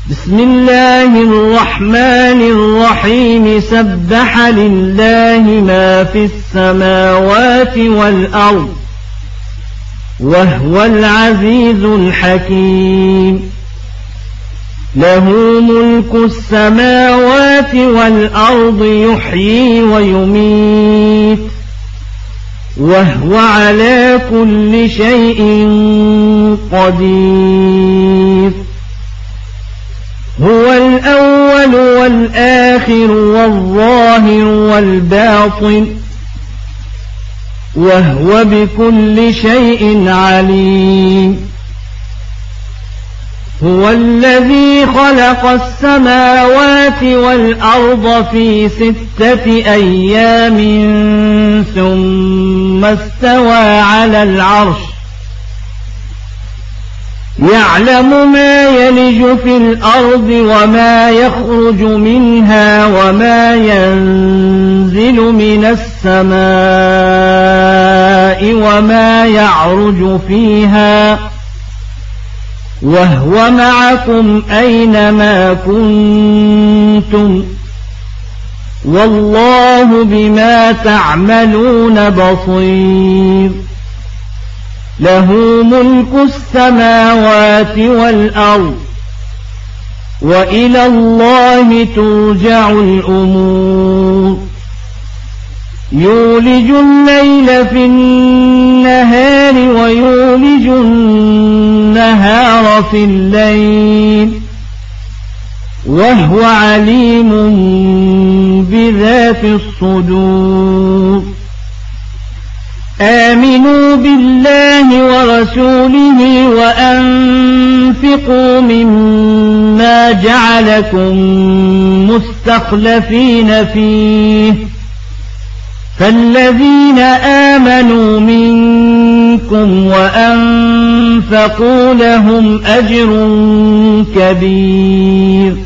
بسم الله الرحمن الرحيم سبح لله ما في السماوات والأرض وهو العزيز الحكيم له ملك السماوات والأرض يحيي ويميت وهو على كل شيء قدير هو الأول والآخر والظاهر والباطن وهو بكل شيء عليم هو الذي خلق السماوات والأرض في 6 أيام ثم استوى على العرش يعلم ما يلج في الأرض وما يخرج منها وما ينزل من السماء وما يعرج فيها وهو معكم أينما كنتم والله بما تعملون بصير له ملك السماوات والأرض وإلى الله ترجع الأمور يولج الليل في النهار ويولج النهار في الليل وهو عليم بذات الصدور آمنوا بالله ورسوله وأنفقوا مما جعلكم مستخلفين فيه فالذين آمنوا منكم وأنفقوا لهم أجر كبير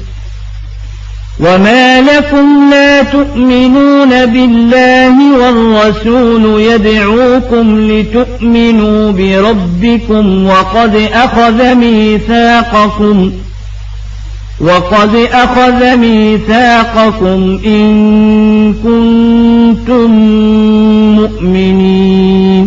وما لكم لا تؤمنون بالله والرسول يدعوكم لتؤمنوا بربكم وقد أخذ ميثاقكم إن كنتم مؤمنين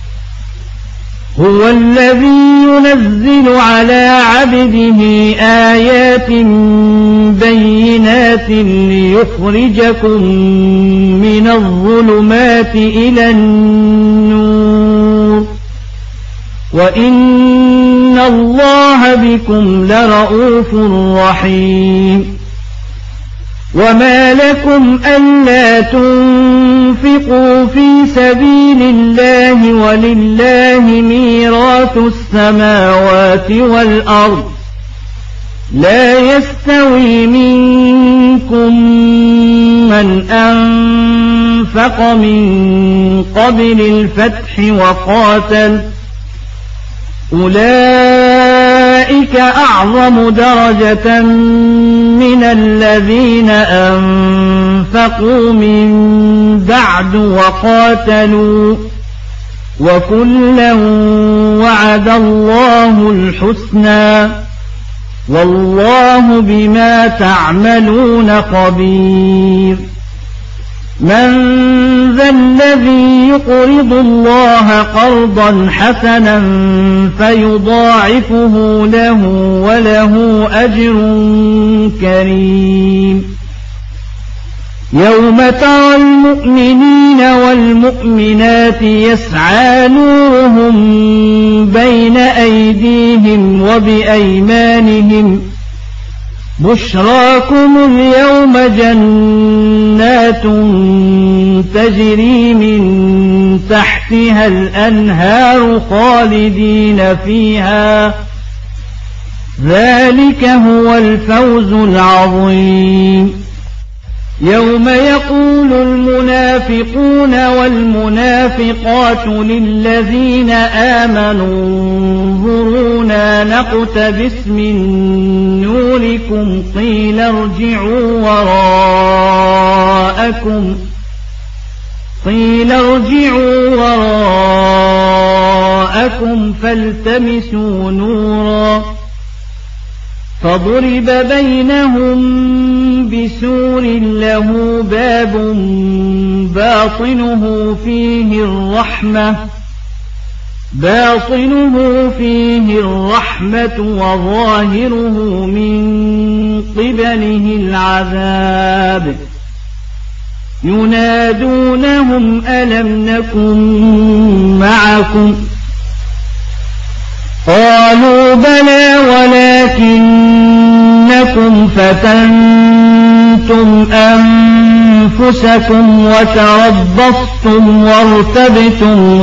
هو الذي ينزل على عبده آيات بينات ليخرجكم من الظلمات إلى النور وإن الله بكم لرءوف رحيم وما لكم ألا تنفقوا في سبيل الله ولله ميراث السماوات والأرض لا يستوي منكم من أنفق من قبل الفتح وقاتل أولئك أعظم درجة من الذين أنفقوا من بعد وقاتلوا وكلا وعد الله الحسنى والله بما تعملون خبير من ذا الذي يقرض الله قرضا حسنا فيضاعفه له وله أجر كريم يوم ترى المؤمنين والمؤمنات يسعى نورهم بين أيديهم وبأيمانهم بشراكم اليوم جنات تجري من تحتها الأنهار خالدين فيها ذلك هو الفوز العظيم يوم يقول المنافقون والمنافقات للذين آمنوا انظرونا نقتبس من نوركم قيل ارجعوا وراءكم فالتمسوا نورا فضرب بينهم بسور له باب باطنه فيه الرحمة وظاهره من قبله العذاب ينادونهم ألم نكن معكم قالوا بلى ولكنكم فتنتم أنفسكم وتربصتم وارتبتم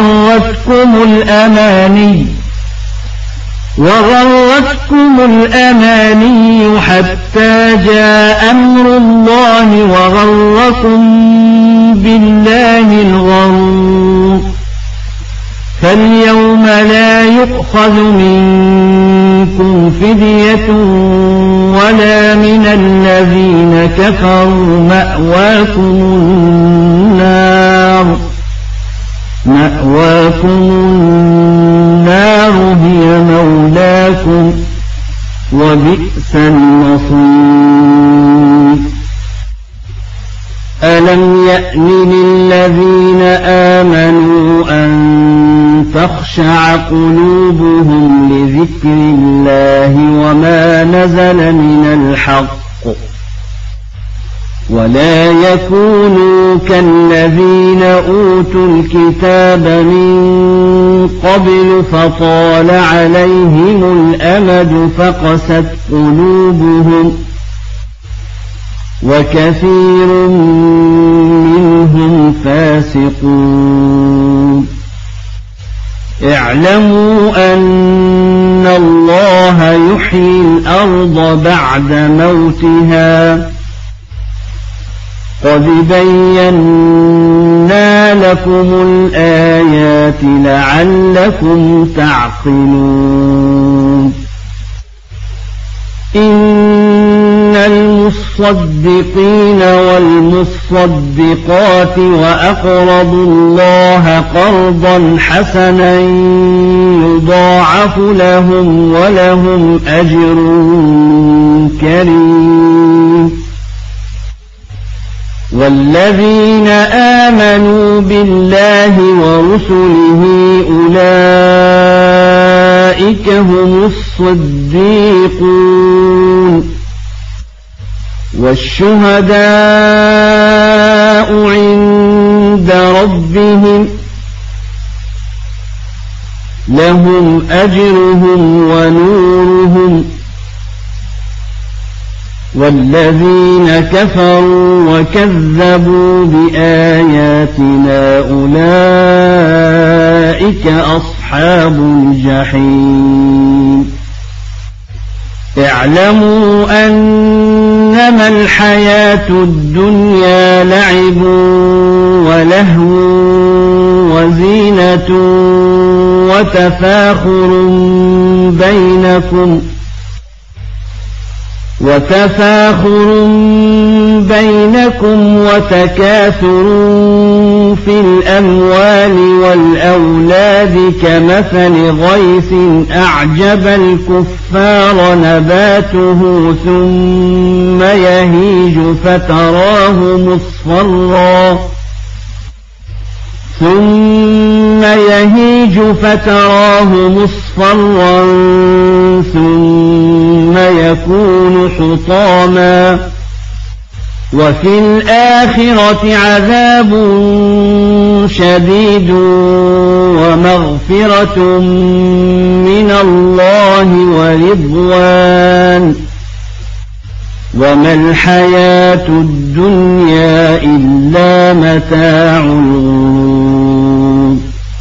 وغرتكم الأماني حتى جاء أمر الله وغركم بالله الغرور فاليوم لا يؤخذ منكم فدية ولا من الذين كفروا مأواكم النار هي مولاكم وبئس المصير ألم يأن للذين آمنوا أن تخشع قلوبهم لذكر الله وما نزل من الحق ولا يكونوا كالذين أوتوا الكتاب من قبل فطال عليهم الأمد فقست قلوبهم وكثير منهم فاسقون اعلموا أن الله يحيي الأرض بعد موتها قد بينا لكم الآيات لعلكم تعقلون إن المصدقين والمصدقات وأقرضوا الله قرضا حسنا يضاعف لهم ولهم أجر كريم والذين آمنوا بالله ورسله أولئك هم الصديقون والشهداء عند ربهم لهم أجرهم ونورهم والذين كفروا وكذبوا بآياتنا أولئك أصحاب الجحيم اعلموا أنما الحياة الدنيا لعب ولهو وزينة وتفاخر بينكم وتكاثر في الأموال والأولاد كمثل غيث أعجب الكفار نباته ثم يهيج فتراه مصفرا ثم يكون حطاما وفي الآخرة عذاب شديد ومغفرة من الله ورضوان وما الحياة الدنيا إلا متاع الغرور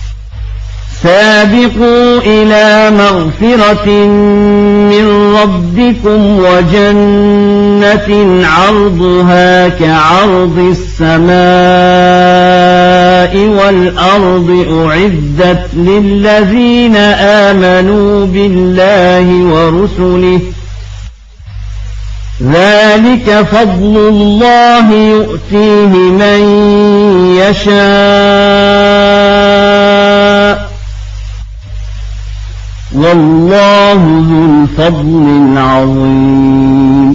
سابقوا إلى مغفرة من ربكم وجنة عرضها كعرض السماء والأرض أعدت للذين آمنوا بالله ورسله ذلك فضل الله يؤتيه من يشاء والله ذو الفضل العظيم.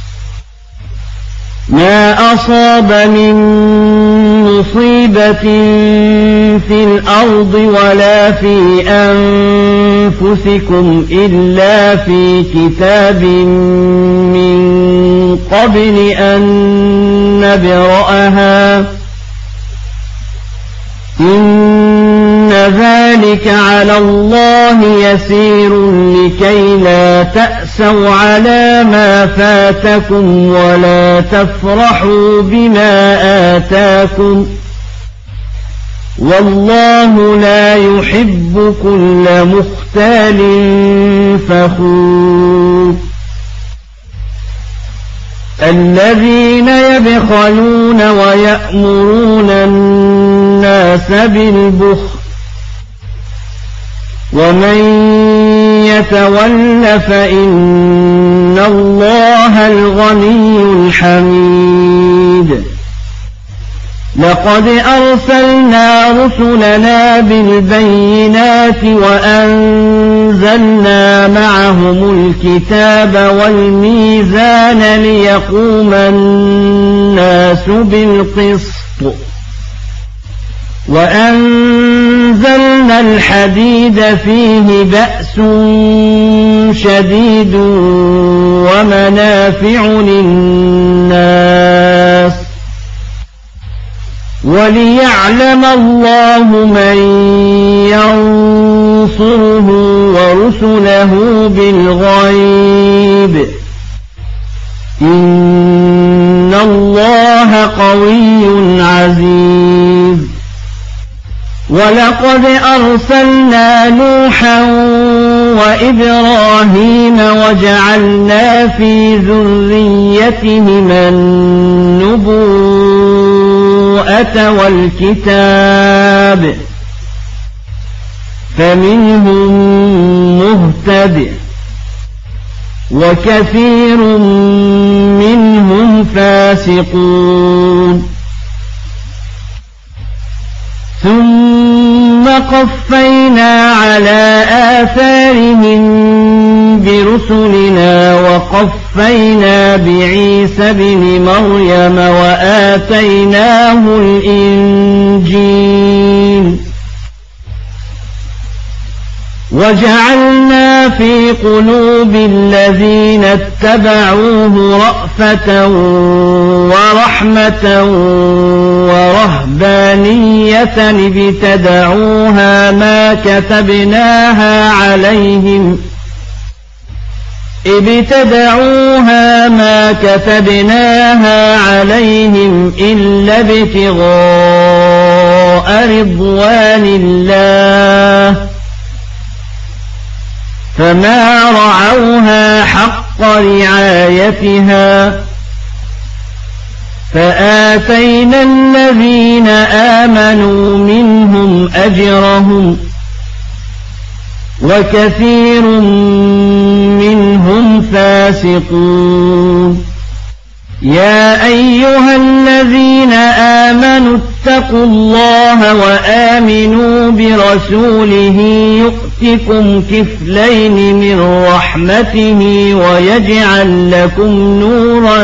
ما أصاب من مصيبة في الأرض ولا في أنفسكم إلا في كتاب من قبل أن نبرأها إن ذلك على الله يسير لكي لا تأسوا على ما فاتكم ولا تفرحوا بما آتاكم والله لا يحب كل مختال فخور. الذين يبخلون ويأمرون الناس بالبخل ومن يتول فإن الله الغني الحميد. لقد أرسلنا رسلنا بالبينات وأنزلنا معهم الكتاب والميزان ليقوم الناس بالقسط وأنزلنا الحديد فيه بأس شديد ومنافع للناس وليعلم الله من ينصره ورسله بالغيب إن الله قوي عزيز. ولقد أرسلنا نوحا وإبراهيم وجعلنا في ذريتهما النبوءة والكتاب فمنهم مهتد وكثير منهم فاسقون. ثم قفينا على آثارهم برسلنا وقفينا بعيسى ابن مريم وآتيناه الإنجيل وجعلنا في قلوب الذين اتبعوه رأفة ورحمة ورهبانية ابتدعوها ما كتبناها عليهم إلا ابتغاء رضوان الله فما رعوها حق رعايتها فآتينا الذين آمنوا منهم أجرهم وكثير منهم فاسقون. يا أيها الذين آمنوا اتقوا الله وآمنوا برسوله يؤتكم كفلين من رحمته ويجعل لكم نورا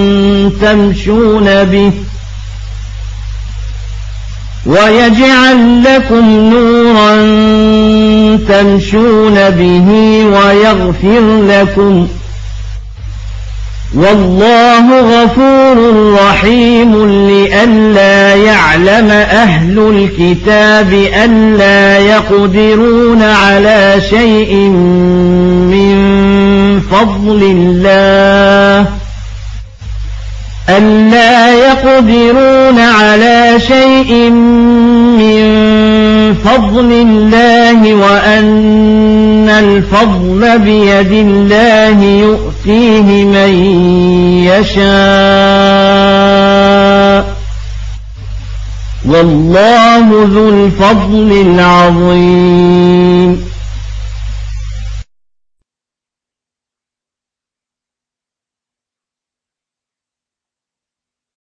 تمشون به ويغفر لكم والله غفور رحيم. لئلا يعلم أهل الكتاب ألا يقدرون على شيء من فضل الله وأن الفضل بيد الله يؤتيه من يشاء والله ذو الفضل العظيم.